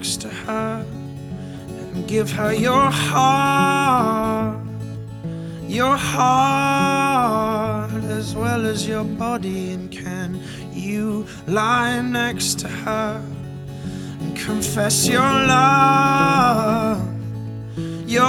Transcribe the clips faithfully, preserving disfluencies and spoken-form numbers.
next to her and give her your heart, your heart as well as your body? And can you lie next to her and confess your love, your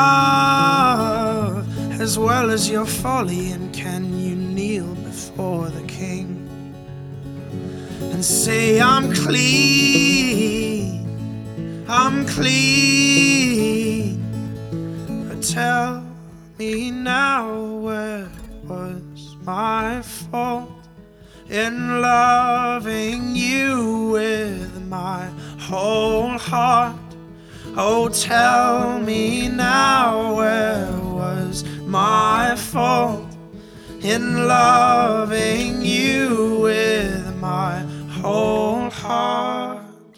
love as well as your folly? And can you kneel before the King and say, I'm clean, I'm clean? But tell me now, where was my fault in loving you with my whole heart? Oh, tell me now, where was my fault in loving you with my whole heart?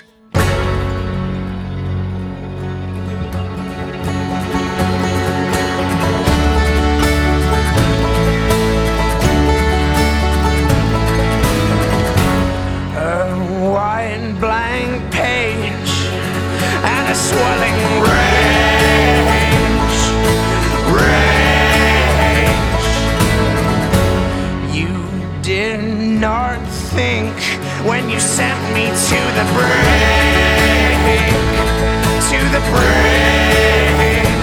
Blank page and a swelling rage, rage. You did not think when you sent me to the brink, to the brink.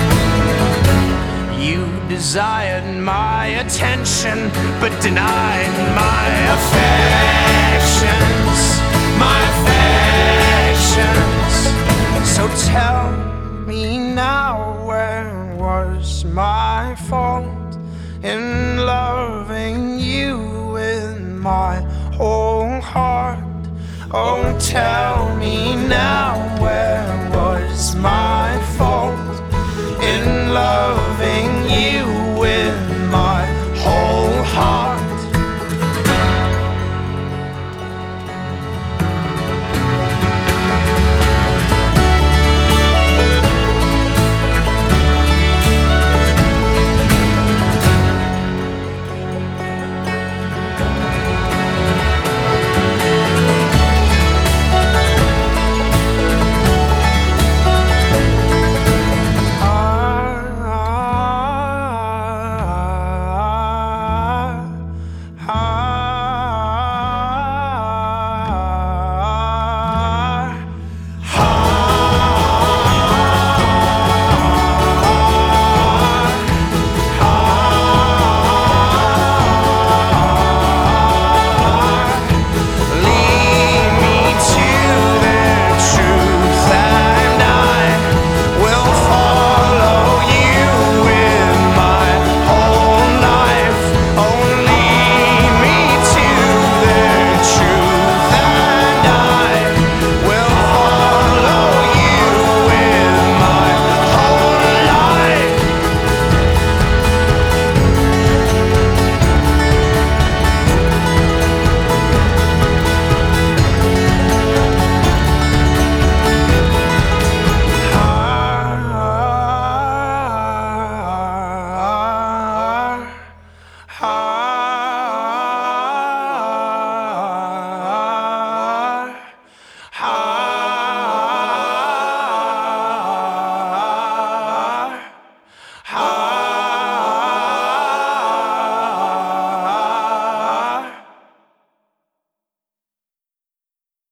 You desired my attention but denied my affections, my affections. So tell me now, where was my fault in loving you with my whole heart? Oh, tell me now, where was my fault in loving you